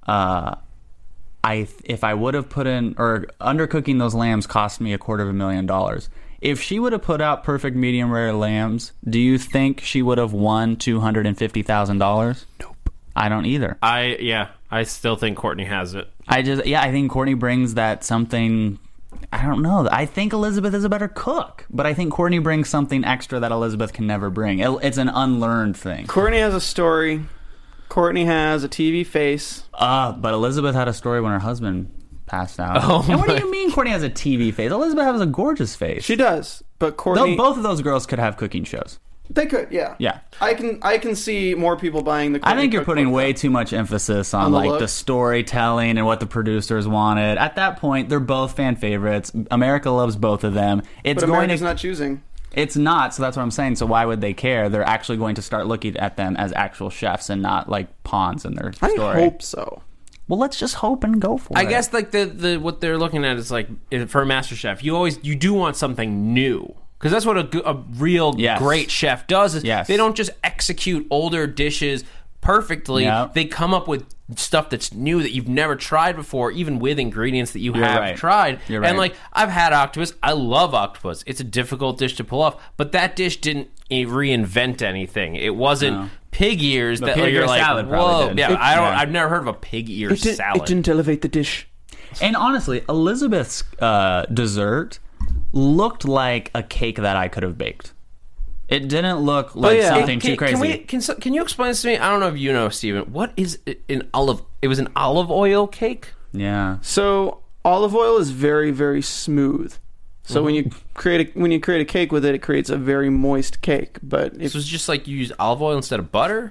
if I would have put in, or undercooking those lambs cost me $250,000. If she would have put out perfect medium rare lambs, do you think she would have won $250,000? Nope. I don't either. I still think Courtney has it. I think Courtney brings that something I don't know. I think Elizabeth is a better cook, but I think Courtney brings something extra that Elizabeth can never bring. It's an unlearned thing. Courtney has a story. Courtney has a TV face. But Elizabeth had a story when her husband passed out. Oh, and what do you mean Courtney has a TV face? Elizabeth has a gorgeous face. She does, but Courtney... Both of those girls could have cooking shows. They could, yeah. Yeah. I can see more people buying the Courtney I think you're putting cookbook way though. too much emphasis on the like look? the storytelling and what the producers wanted. At that point, they're both fan favorites. America loves both of them. It's But going America's to not choosing. It's not, so that's what I'm saying. So why would they care? They're actually going to start looking at them as actual chefs and not like pawns in their I story. hope so. Well, let's just hope and go for it. I guess like the what they're looking at is like for a master chef, you do want something new. Because that's what a real Yes. great chef does. Is Yes. They don't just execute older dishes perfectly. Yep. They come up with stuff that's new that you've never tried before, even with ingredients that you You're have right. tried. You're right. And like I've had octopus. I love octopus. It's a difficult dish to pull off. But that dish didn't reinvent anything. It wasn't pig ears The that pig you're ear like, salad probably whoa. did. Yeah, It- yeah. I've never heard of a pig ear salad. It didn't elevate the dish. And honestly, Elizabeth's dessert looked like a cake that I could have baked. It didn't look like yeah. something too crazy. Can you explain this to me? I don't know if you know, Steven. What is an olive? It was an olive oil cake. Yeah. So olive oil is very, very smooth. So when you create a cake with it, it creates a very moist cake. But if This was just like you use olive oil instead of butter.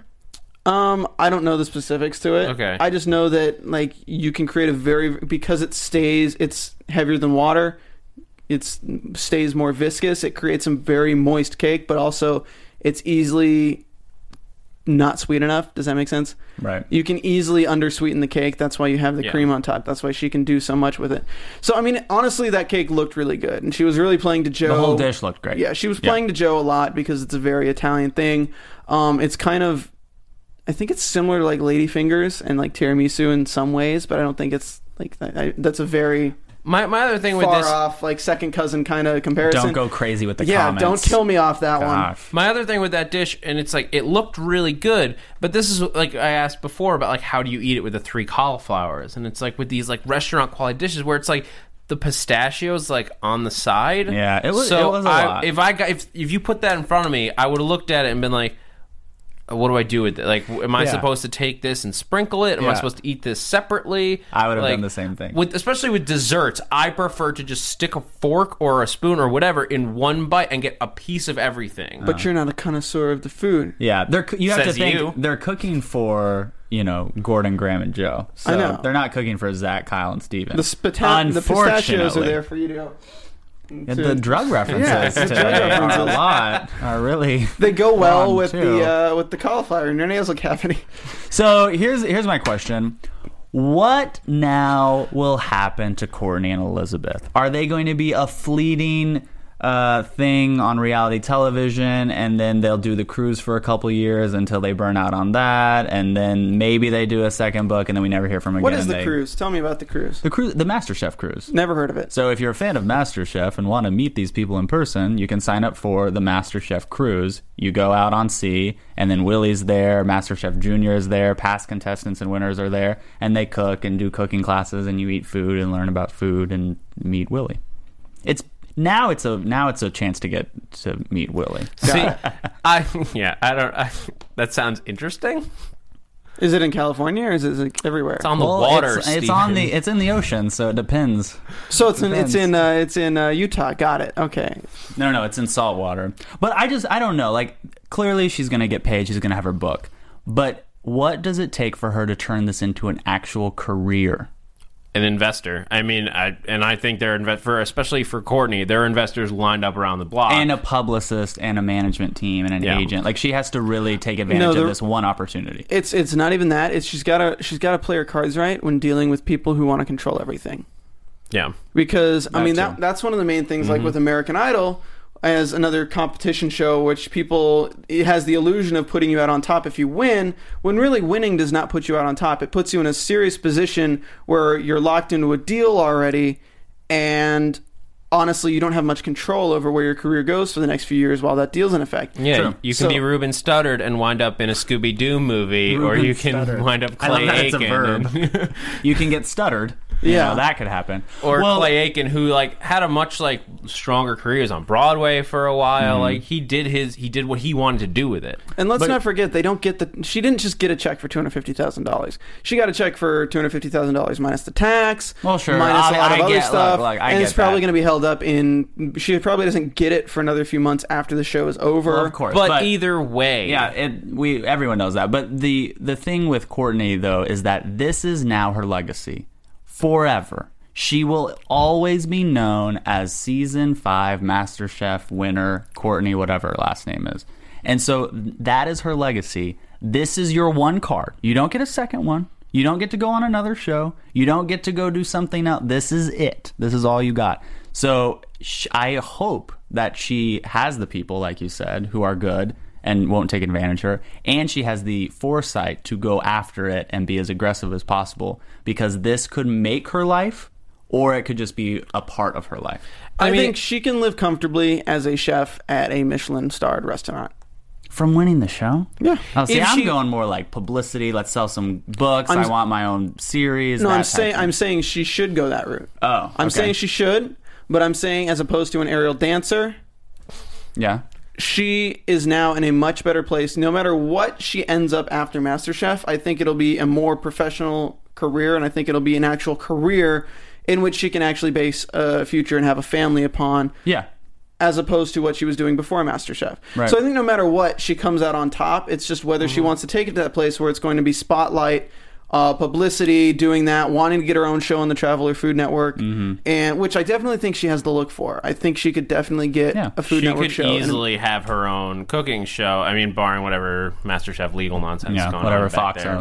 I don't know the specifics to it. Okay. I just know that like you can create because it's heavier than water. It stays more viscous. It creates a very moist cake, but also it's easily not sweet enough. Does that make sense? Right. You can easily undersweeten the cake. That's why you have the Yeah. cream on top. That's why she can do so much with it. So I mean, honestly, that cake looked really good, and she was really playing to Joe. The whole dish looked great. Yeah, she was playing to Joe a lot because it's a very Italian thing. It's kind of, I think it's similar to like ladyfingers and like tiramisu in some ways, but I don't think it's like that. That's a very My other thing with far this, off, like second cousin kind of comparison. Don't go crazy with the yeah, comments. don't kill me off that one. Gosh. my other thing with that dish, and it's like it looked really good, but this is like I asked before about like how do you eat it with the 3 cauliflowers, and it's like with these like restaurant quality dishes where it's like the pistachios like on the side. Yeah, it was So a lot. if you put that in front of me, I would have looked at it and been like, what do I do with it? Like, am I Yeah. supposed to take this and sprinkle it? Am I Yeah. supposed to eat this separately? I would have Like, done the same thing. Especially with desserts, I prefer to just stick a fork or a spoon or whatever in one bite and get a piece of everything. But you're not a connoisseur of the food. Yeah, you have to Says think you. they're cooking for Gordon, Graham, and Joe. So I know. they're not cooking for Zach, Kyle, and Steven. The pistachios are Unfortunately. there for you to. Yeah, the drug references Yeah, the drug today are a references. lot. Are really. They go well Wrong, with too. the cauliflower in your nasal cavity. So here's my question: what now will happen to Courtney and Elizabeth? Are they going to be a fleeting thing on reality television, and then they'll do the cruise for a couple years until they burn out on that, and then maybe they do a second book, and then we never hear from them again? What is the cruise? Tell me about the cruise. The cruise, the MasterChef cruise. Never heard of it. So if you're a fan of MasterChef and want to meet these people in person, you can sign up for the MasterChef cruise. You go out on sea, and then Willie's there, MasterChef Junior is there, past contestants and winners are there, and they cook and do cooking classes, and you eat food and learn about food and meet Willie. Now it's a chance to get to meet Willie. See, that sounds interesting. Is it in California or is it like everywhere? It's on the water. It's in the ocean, so it depends. So it's in Utah. Got it. Okay. No, it's in salt water. But I don't know. Like, clearly she's going to get paid. She's going to have her book. But what does it take for her to turn this into an actual career? An investor. I mean, I think they're especially for Courtney, there are investors lined up around the block. And a publicist and a management team and an agent. Like, she has to really take advantage of this one opportunity. It's not even that. It's she's got to play her cards right when dealing with people who want to control everything. Yeah. Because I mean too. that's one of the main things. Like with American Idol, as another competition show, which it has the illusion of putting you out on top if you win, when really winning does not put you out on top. It puts you in a serious position where you're locked into a deal already, and honestly, you don't have much control over where your career goes for the next few years while that deal's in effect. Yeah, True. you can be Ruben Studdard and wind up in a Scooby-Doo movie, or you can wind up I love Clay that it's a Aiken. verb. You can get stuttered. Yeah. That could happen. Or Well, Clay Aiken, who like had a much like stronger career. He was on Broadway for a while. Like he did what he wanted to do with it. And let's not forget, they don't get she didn't just get a check for $250,000. She got a check for $250,000 minus the tax, Well, sure. minus a lot of I other get- stuff, look, I and get it's probably that. going to be held up in. She probably doesn't get it for another few months after the show is over. Well, of course. But either way, Yeah, everyone knows that. But the thing with Courtney, though, is that this is now her legacy forever. She will always be known as season 5 MasterChef winner, Courtney, whatever her last name is. And so that is her legacy. This is your one card. You don't get a second one. You don't get to go on another show. You don't get to go do something else. This is it. This is all you got. So I hope that she has the people, like you said, who are good and won't take advantage of her. And she has the foresight to go after it and be as aggressive as possible, because this could make her life, or it could just be a part of her life. I mean- think she can live comfortably as a chef at a Michelin-starred restaurant. From winning the show? Yeah. Oh, see, If I'm she- going more like publicity. Let's sell some books. I want my own series. No, that I'm type saying thing. I'm saying she should go that route. Oh, I'm okay. saying she should, but I'm saying as opposed to an aerial dancer, Yeah. she is now in a much better place. No matter what she ends up after MasterChef, I think it'll be a more professional career, and I think it'll be an actual career in which she can actually base a future and have a family upon, Yeah. as opposed to what she was doing before MasterChef. Right. So I think no matter what, she comes out on top. It's just whether she wants to take it to that place where it's going to be spotlight, publicity, doing that, wanting to get her own show on the Traveler Food Network, and which I definitely think she has the look for. I think she could definitely get Yeah. a Food she Network could show. easily have her own cooking show. I mean, barring whatever MasterChef legal nonsense Yeah, going whatever on back Fox there.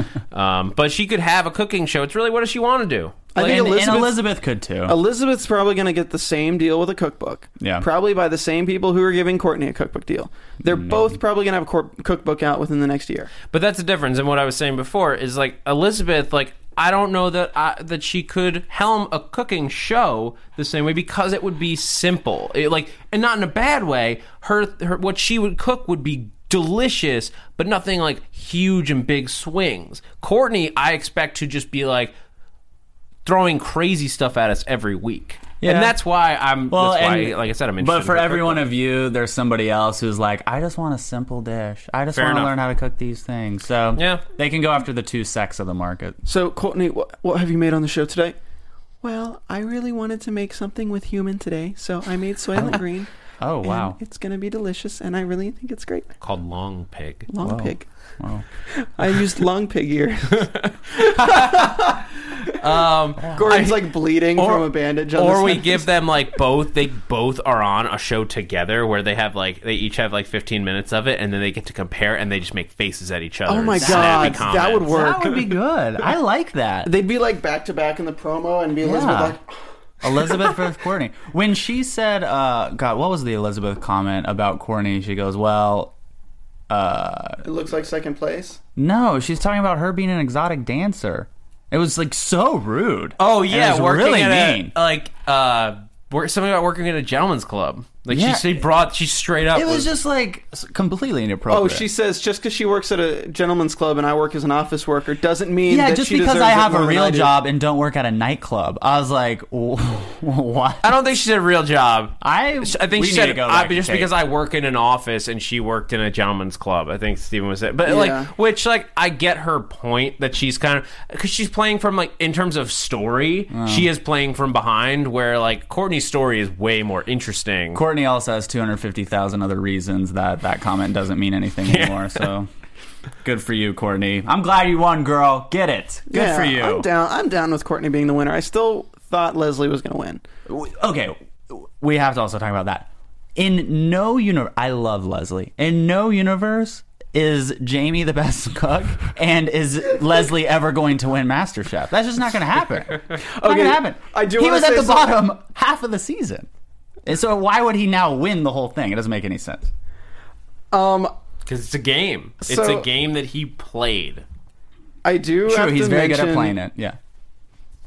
owns. But she could have a cooking show. It's really, what does she want to do? I think And Elizabeth could too. Elizabeth's probably going to get the same deal with a cookbook. Yeah. Probably by the same people who are giving Courtney a cookbook deal. They're both probably going to have a cookbook out within the next year. But that's the difference. And what I was saying before is like Elizabeth, like I don't know that that she could helm a cooking show the same way, because it would be simple, and not in a bad way. Her what she would cook would be delicious, but nothing like huge and big swings. Courtney, I expect to just be like throwing crazy stuff at us every week. Yeah. And that's why like I said, I'm interested. But for in her every one cookbook. of you, there's somebody else who's like, I just want a simple dish. I just Fair want to enough. learn how to cook these things. So Yeah. they can go after the two sects of the market. So, Courtney, what have you made on the show today? Well, I really wanted to make something with human today, so I made Soylent Green. Oh, wow. And it's going to be delicious, and I really think it's great. called Long Pig. Long pig. Wow. I used long pig ears. Gordon's like bleeding from a bandage on Or his we face. give them like both. They both are on a show together where they have like they each have like 15 minutes of it, and then they get to compare, and they just make faces at each other. Oh my and snappy God, that would comments. work. That would be good. I like that. They'd be like back to back in the promo and be Elizabeth Yeah. like, Elizabeth versus Courtney. When she said, God, what was the Elizabeth comment about Courtney? She goes, well, it looks like second place. no, she's talking about her being an exotic dancer. It was like so rude. Oh And yeah, it was working really at mean. something about working at a gentleman's club. Like Yeah. she straight up It was just like completely inappropriate. Oh, she says just because she works at a gentleman's club and I work as an office worker doesn't mean yeah, that just she because deserves I it have more a than I real do. job and don't work at a nightclub. I was like, what? I don't think she said real job. I think we she need said to go back to just tape. because I work in an office and she worked in a gentleman's club. I think Steven was it, but Yeah. like, which like I get her point that she's kind of because she's playing from like in terms of story, she is playing from behind. Where like Courtney's story is way more interesting. Courtney also has 250,000 other reasons that comment doesn't mean anything anymore. So good for you, Courtney. I'm glad you won, girl. Get it. Good Yeah, for you. I'm down with Courtney being the winner. I still thought Leslie was going to win. Okay, we have to also talk about that. In no universe, I love Leslie. In no universe is Jamie the best cook, and is Leslie ever going to win MasterChef? That's just not going to happen. Not going to happen. I do He wanna was at say the something. bottom half of the season, and so why would he now win the whole thing? It doesn't make any sense. Because it's a game. It's So- a game that he played. I do True, have he's to very good at mention- playing it. Yeah.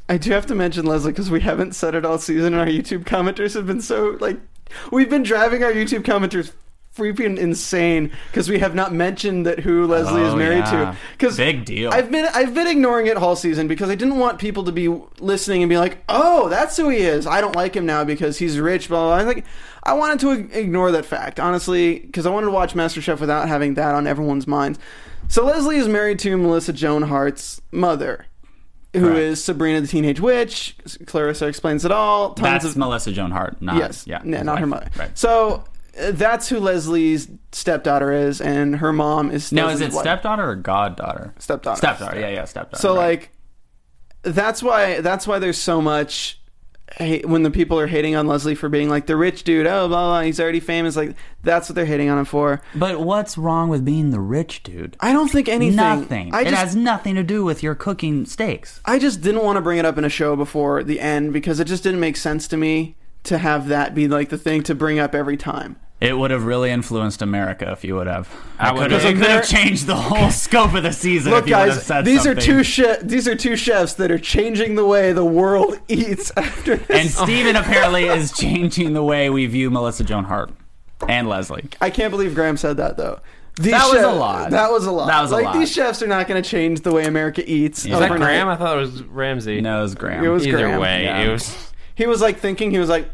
I do have to mention, Leslie, because we haven't said it all season, and our YouTube commenters have been so, like, we've been driving our YouTube commenters freaking insane because we have not mentioned that who Leslie is married to. Because big deal. I've been ignoring it all season because I didn't want people to be listening and be like, oh, that's who he is. I don't like him now because he's rich, blah, blah, blah. I wanted to ignore that fact, honestly, because I wanted to watch MasterChef without having that on everyone's minds. So Leslie is married to Melissa Joan Hart's mother, who is Sabrina the Teenage Witch. Clarissa explains it all. That's Melissa Joan Hart, not not her mother. Right. So that's who Leslie's stepdaughter is, and her mom is. No, is it stepdaughter or goddaughter? Stepdaughter. Stepdaughter. So right. that's why there's so much hate when the people are hating on Leslie for being like the rich dude. Oh, blah blah. He's already famous. Like that's what they're hating on him for. But what's wrong with being the rich dude? I don't think anything. Nothing. It has nothing to do with your cooking steaks. I just didn't want to bring it up in a show before the end because it just didn't make sense to me to have that be like the thing to bring up every time. It would have really influenced America if you would have. It could have changed the whole scope of the season. Look, if you guys, would have said these something. these are two chefs that are changing the way the world eats after this. And Steven apparently is changing the way we view Melissa Joan Hart and Leslie. I can't believe Graham said that though. That was a lot. That was a lot. That was a lot. These chefs are not going to change the way America eats. Is that Graham? I thought it was Ramsey. No, it was Graham. It was Either Graham. way, Yeah. it was. He was like thinking. He was like,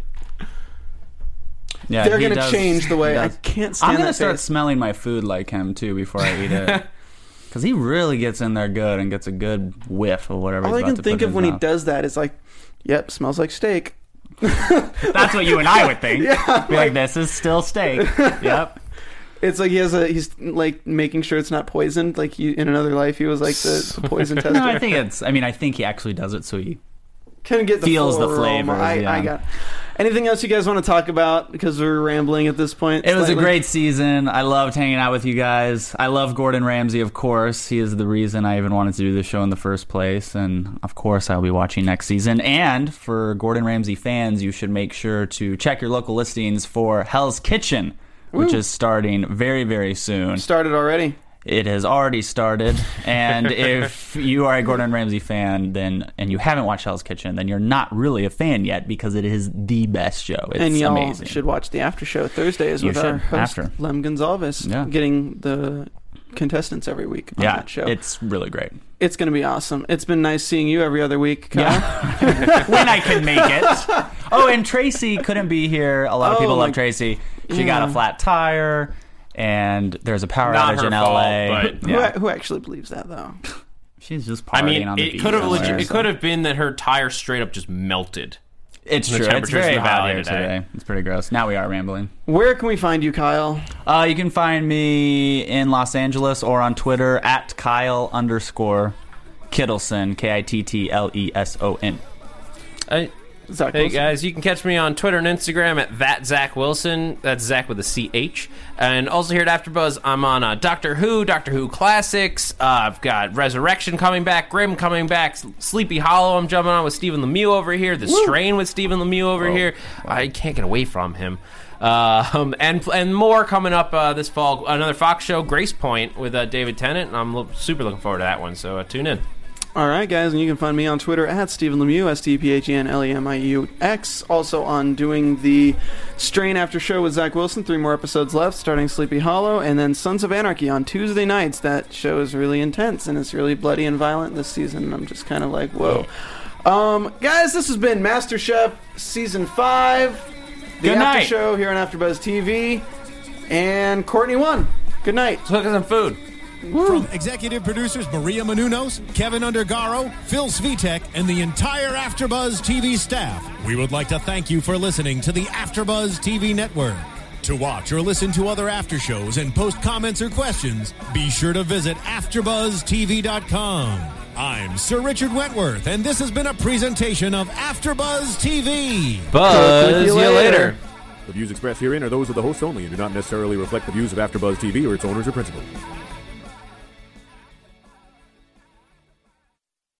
Yeah, they're going to change the way. I can't stand I'm going to that start face. smelling my food like him too before I eat it. Because he really gets in there good and gets a good whiff of whatever All he's I about can to think put in of his when he mouth. does that is like, yep, smells like steak. That's what you and I would think. Yeah, Be like, this is still steak. Yep. It's like he's like making sure it's not poisoned. Like in another life, he was like the poison tester. No, I think he actually does it so he Can get the feels full the aroma. flavors, I got it. Anything else you guys want to talk about? Because we're rambling at this point. It was a slightly. great season. I loved hanging out with you guys. I love Gordon Ramsay, of course. He is the reason I even wanted to do the show in the first place. And, of course, I'll be watching next season. And for Gordon Ramsay fans, you should make sure to check your local listings for Hell's Kitchen, which is starting very, very soon. Started already. It has already started, and if you are a Gordon Ramsay fan and you haven't watched Hell's Kitchen, then you're not really a fan yet because it is the best show. It's and y'all amazing. should watch the after show Thursdays with our host, Lem Gonzalez, getting the contestants every week on that show. It's really great. It's going to be awesome. It's been nice seeing you every other week, Kyle. Yeah. When I can make it. Oh, and Tracy couldn't be here. A lot of people love Tracy. She got a flat tire. And there's a power outage in LA. But who actually believes that though? She's just partying on the beach. It could have been that her tire straight up just melted. It's true. It's very hot here today. It's pretty gross. Now we are rambling. Where can we find you, Kyle? You can find me in Los Angeles or on Twitter at Kyle_Kittleson, Kittleson. Hey guys, you can catch me on Twitter and Instagram at @ZachWilson. That's Zach with a CH. And also here at AfterBuzz, I'm on Doctor Who Classics. I've got Resurrection coming back, Grimm coming back, Sleepy Hollow I'm jumping on with Stephen Lemieux over here, The Strain with Stephen Lemieux over here. I can't get away from him. And more coming up this fall. Another Fox show, Grace Point, with David Tennant. And I'm super looking forward to that one, so tune in. All right, guys, and you can find me on Twitter at Stephen Lemieux, StephenLemieux. Also on doing the Strain After Show with Zach Wilson. 3 more episodes left, starting Sleepy Hollow, and then Sons of Anarchy on Tuesday nights. That show is really intense, and it's really bloody and violent this season. I'm just kind of like, whoa. Guys, this has been MasterChef Season 5. The After Show here on AfterBuzz TV. And Courtney won. Good night. Let's cook some food. From executive producers Maria Menounos, Kevin Undergaro, Phil Svitek, and the entire AfterBuzz TV staff, we would like to thank you for listening to the AfterBuzz TV network. To watch or listen to other after shows and post comments or questions, be sure to visit AfterBuzzTV.com. I'm Sir Richard Wentworth, and this has been a presentation of AfterBuzz TV. Buzz you later. The views expressed herein are those of the hosts only and do not necessarily reflect the views of AfterBuzz TV or its owners or principals.